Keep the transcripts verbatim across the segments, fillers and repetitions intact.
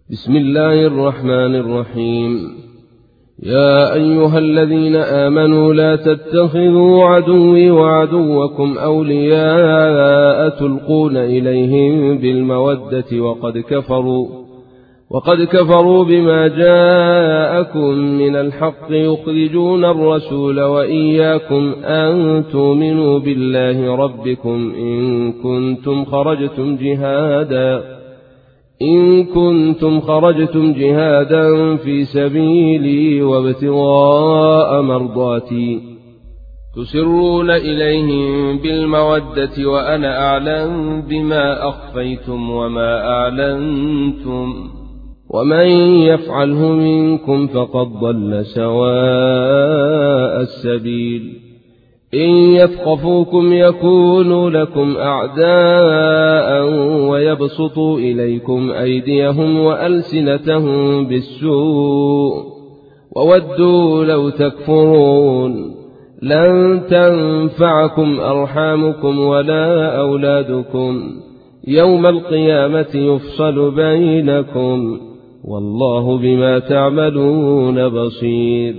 بسم الله الرحمن الرحيم. يا أيها الذين آمنوا لا تتخذوا عدوي وعدوكم أولياء تلقون إليهم بالمودة وقد كفروا وقد كفروا بما جاءكم من الحق يخرجون الرسول وإياكم أن تؤمنوا بالله ربكم إن كنتم خرجتم جهادا إن كنتم خرجتم جهادا في سبيلي وابتغاء مرضاتي تسرون إليهم بالمودة وأنا أعلم بما أخفيتم وما أعلنتم ومن يفعله منكم فقد ضل سواء السبيل. إن يثقفوكم يكونوا لكم أعداء ويبسطوا إليكم أيديهم وألسنتهم بالسوء وودوا لو تكفرون. لن تنفعكم أرحامكم ولا أولادكم يوم القيامة يفصل بينكم والله بما تعملون بصير.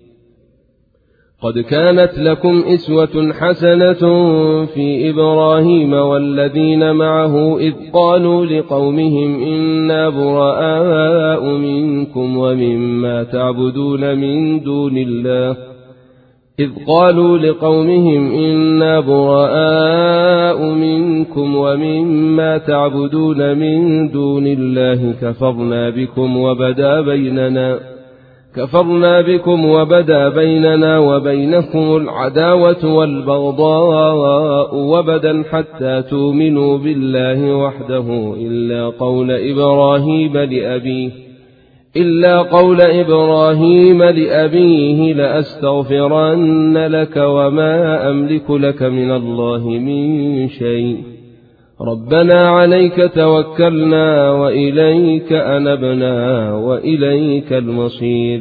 قد كانت لكم إسوة حسنة في إبراهيم والذين معه إذ قالوا لقومهم إنا براء منكم ومما تعبدون من دون الله إذ قالوا لقومهم إنا براء منكم ومما تعبدون من دون الله كفرنا بكم وبدا بيننا كفرنا بكم وبدا بيننا وبينكم العداوة والبغضاء وبدا حتى تؤمنوا بالله وحده إلا قول إبراهيم لأبيه إلا قول إبراهيم لأبيه لأستغفرن لك وما أملك لك من الله من شيء ربنا عليك توكلنا وإليك أنبنا وإليك المصير.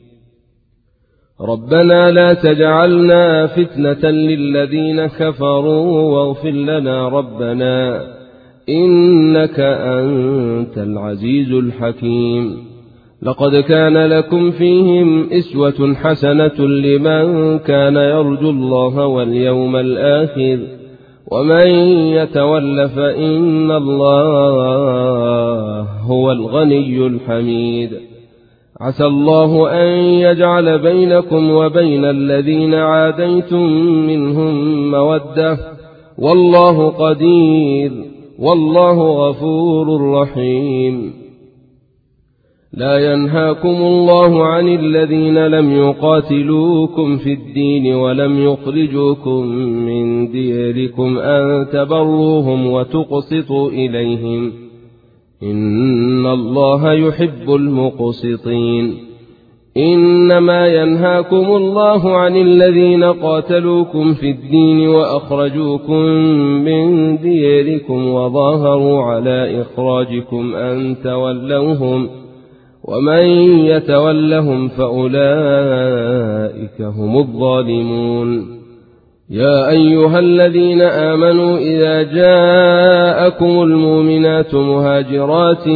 ربنا لا تجعلنا فتنة للذين كفروا واغفر لنا ربنا إنك أنت العزيز الحكيم. لقد كان لكم فيهم إسوة حسنة لمن كان يرجو الله واليوم الآخر ومن يتول فإن الله هو الغني الحميد. عسى الله أن يجعل بينكم وبين الذين عاديتم منهم مودة والله قدير والله غفور رحيم. لا ينهاكم الله عن الذين لم يقاتلوكم في الدين ولم يخرجوكم من ديركم أن تبروهم وتقسطوا إليهم إن الله يحب المقسطين. إنما ينهاكم الله عن الذين قاتلوكم في الدين وأخرجوكم من ديركم وظاهروا على إخراجكم أن تولوهم ومن يتولهم فأولئك هم الظالمون. يا أيها الذين آمنوا إذا جاءكم المؤمنات مهاجرات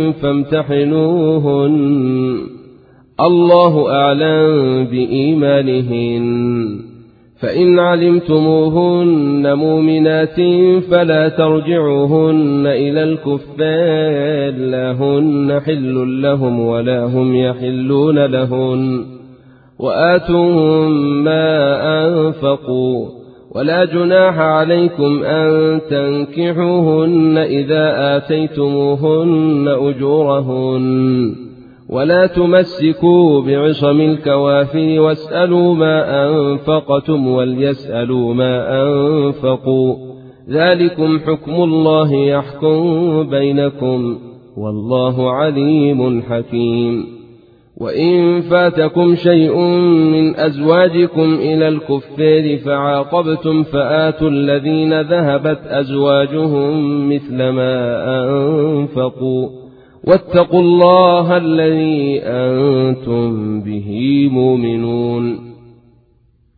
فامتحنوهن الله أعلم بإيمانهن فإن علمتموهن مؤمنات فلا ترجعوهن إلى الكفار لا هن حل لهم ولا هم يحلون لهن وآتوهم ما أنفقوا ولا جناح عليكم أن تنكحوهن إذا آتيتموهن أجورهن ولا تمسكوا بعصم الكوافر واسألوا ما أنفقتم وليسألوا ما أنفقوا ذلكم حكم الله يحكم بينكم والله عليم حكيم. وإن فاتكم شيء من أزواجكم إلى الكفار فعاقبتم فآتوا الذين ذهبت أزواجهم مثل ما أنفقوا واتقوا الله الذي أنتم به مؤمنون.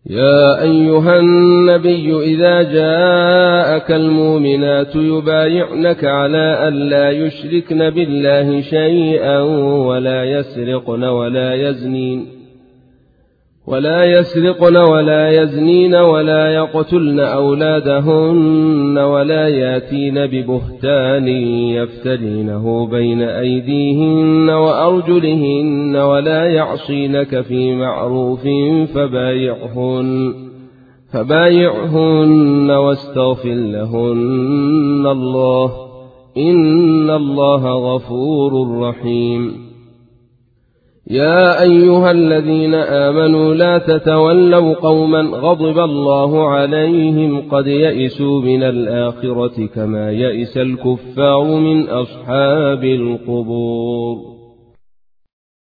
يا أيها النبي إذا جاءك المؤمنات يبايعنك على أن لا يشركن بالله شيئا ولا يسرقن ولا يزنين ولا يسرقن ولا يزنين ولا يقتلن أولادهن ولا ياتين ببهتان يفترينه بين أيديهن وأرجلهن ولا يعصينك في معروف فبايعهن فبايعهن واستغفر لهن الله إن الله غفور رحيم. يا أيها الذين آمنوا لا تتولوا قوما غضب الله عليهم قد يئسوا من الآخرة كما يئس الكفار من أصحاب القبور.